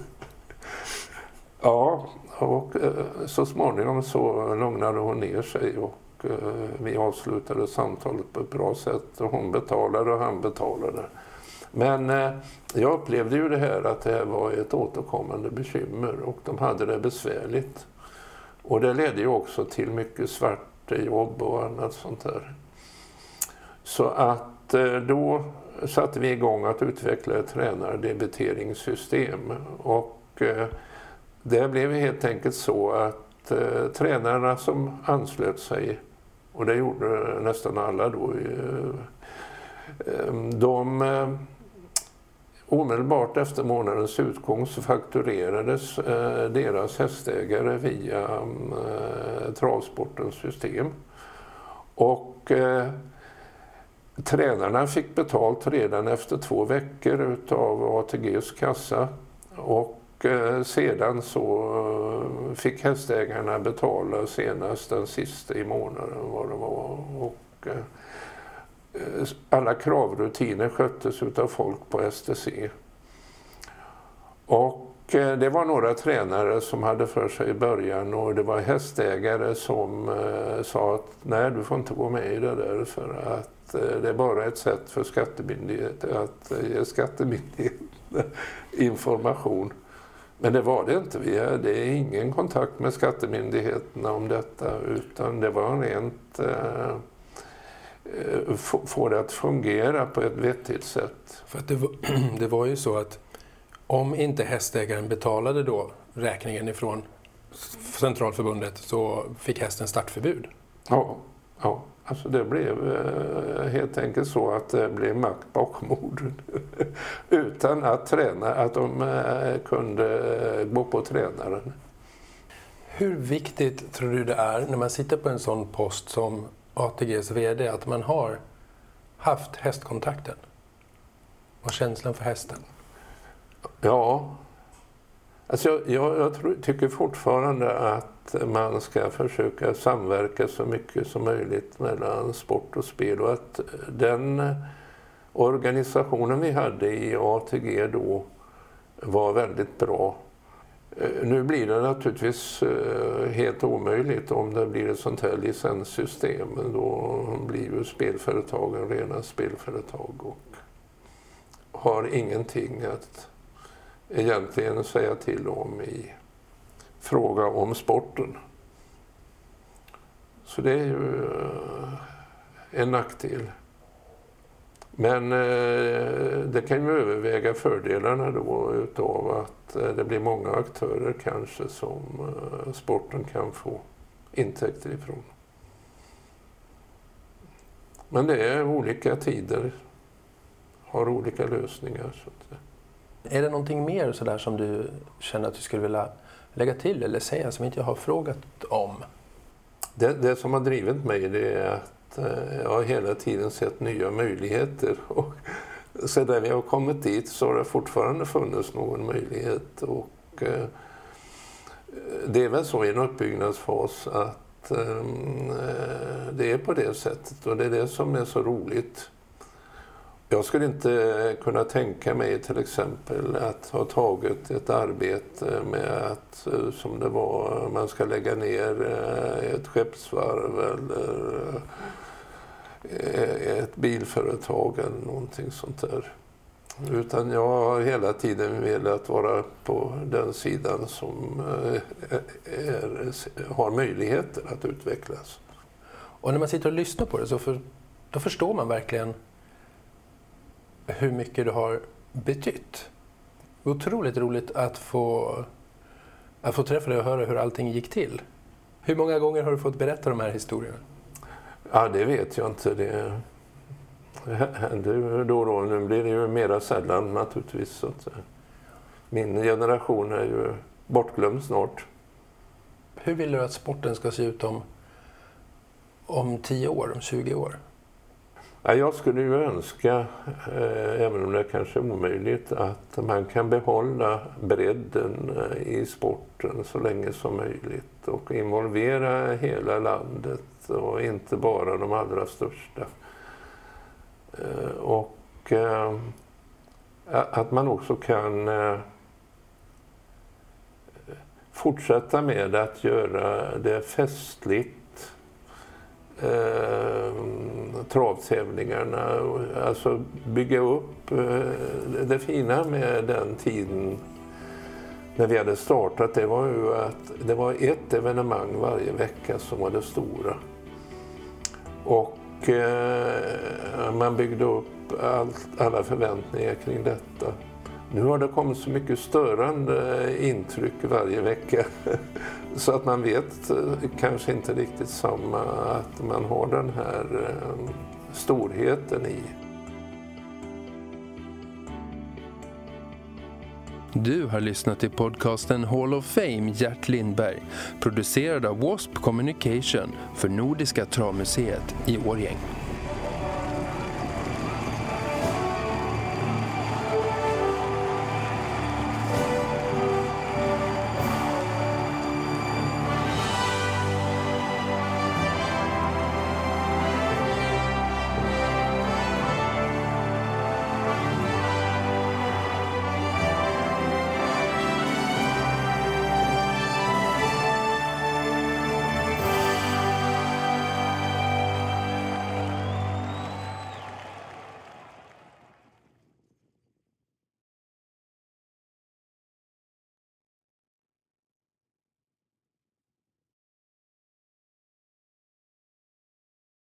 Ja, och så småningom så lugnade hon ner sig och vi avslutade samtalet på ett bra sätt och hon betalade och han betalade. Men jag upplevde ju det här att det här var ett återkommande bekymmer och de hade det besvärligt. Och det ledde ju också till mycket svart jobb och annat sånt där. Så att att då satte vi igång att utveckla ett tränardebiteringssystem. Och det blev helt enkelt så att tränarna som anslöt sig, och det gjorde nästan alla då, de omedelbart efter månadens utgång så fakturerades deras hästägare via travsportens system. Och eh, tränarna fick betalt redan efter två veckor utav A T G:s kassa. Och eh, sedan så fick hästägarna betala senast den sista i månaden vad det var. Och eh, alla kravrutiner sköttes utav folk på S T C. Och det var några tränare som hade för sig i början, och det var hästägare som eh, sa att nej, du får inte gå med i det där för att eh, det är bara ett sätt för skattemyndigheten att eh, ge skattemyndigheten information. Men det var det inte. Vi hade ingen kontakt med skattemyndigheterna om detta, utan det var rent eh, få det att fungera på ett vettigt sätt. För att det, var, det var ju så att om inte hästägaren betalade då räkningen ifrån Centralförbundet så fick hästen startförbud. Ja, ja. Alltså det blev eh, helt enkelt så att det blev makt bakom orden. Utan att träna, att de eh, kunde gå på tränaren. Hur viktigt tror du det är när man sitter på en sån post som A T G:s vd att man har haft hästkontakten och känslan för hästen? Ja, alltså jag, jag, jag tror, tycker fortfarande att man ska försöka samverka så mycket som möjligt mellan sport och spel, och att den organisationen vi hade i A T G då var väldigt bra. Nu blir det naturligtvis helt omöjligt om det blir ett sånt här licenssystem. Då blir ju spelföretagen rena spelföretag och har ingenting att egentligen säga till om i fråga om sporten. Så det är ju en nackdel. Men det kan ju överväga fördelarna då utav att det blir många aktörer kanske som sporten kan få intäkter ifrån. Men det är olika tider, har olika lösningar. Så att... Är det någonting mer så där som du känner att du skulle vilja lägga till eller säga som inte jag har frågat om? Det, det som har drivit mig det är att jag har hela tiden sett nya möjligheter. Och så där vi har kommit dit så har det fortfarande funnits någon möjlighet. Och eh, det är väl så i en uppbyggnadsfas att eh, det är på det sättet. Och det är det som är så roligt. Jag skulle inte kunna tänka mig till exempel att ha tagit ett arbete med att, som det var, man ska lägga ner ett skeppsvarv eller ett bilföretag eller någonting sånt där. Utan jag har hela tiden velat vara på den sidan som är, har möjligheter att utvecklas. Och när man sitter och lyssnar på det så för, då förstår man verkligen hur mycket du har betytt. Otroligt roligt att få, att få träffa dig och höra hur allting gick till. Hur många gånger har du fått berätta de här historierna? Ja, det vet jag inte. Det händer då och då. Nu blir det ju mera sällan naturligtvis. Så att min generation är ju bortglömd snart. Hur vill du att sporten ska se ut om, om tio år, om tjugo år? Ja, jag skulle ju önska, eh, även om det kanske är omöjligt, att man kan behålla bredden i sporten så länge som möjligt och involvera hela landet och inte bara de allra största. Eh, och eh, att man också kan eh, fortsätta med att göra det festligt. Eh, travtävlingarna, alltså bygga upp eh, det fina med den tiden när vi hade startat, det var ju att det var ett evenemang varje vecka som var det stora, och och eh, man byggde upp allt, alla förväntningar kring detta. Nu har det kommit så mycket störande intryck varje vecka så att man vet kanske inte riktigt samma att man har den här storheten i. Du har lyssnat till podcasten Hall of Fame Gert Lindberg, producerad av W A S P Communication för Nordiska travmuseet i Årjäng.